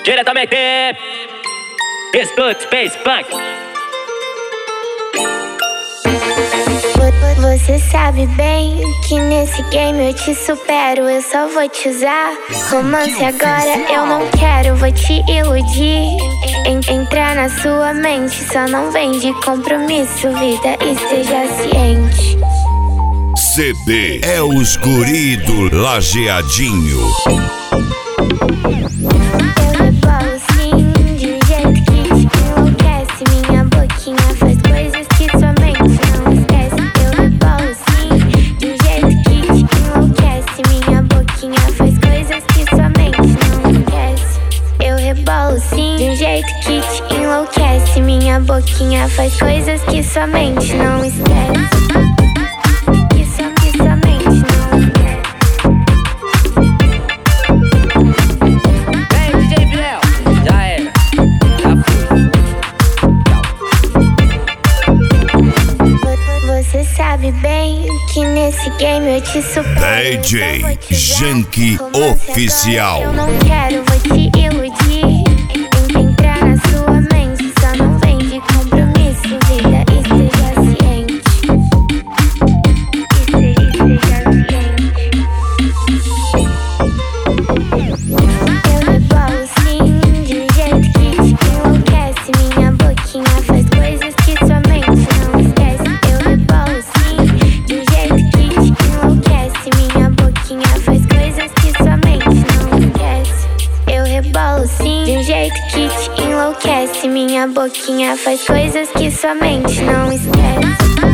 Diretamente Escute Space Punk. Você sabe bem que nesse game eu te supero, eu só vou te usar. Romance agora eu não quero, vou te iludir. Entrar na sua mente, só não vem de compromisso, vida, esteja ciente. CD é os guri do Lajeadinho. Minha boquinha faz coisas que sua mente não esquece. Que sua mente não esquece. Vem, DJ Biel, já era, já fui. Você sabe bem que nesse game eu te supero. DJ Janky Oficial. Eu não quero, vou te iludir. Entrar na sua mente, só não vem de compromisso, vida, esteja ciente. Esteja ciente. Eu rebolo sim, de um jeito que te enlouquece. Minha boquinha faz coisas que sua mente não esquece. Eu rebolo sim, de um jeito que te enlouquece. Minha boquinha faz coisas que sua mente não esquece. Eu rebolo sim, de um jeito que te enlouquece. Minha boquinha faz coisas que sua mente não esquece.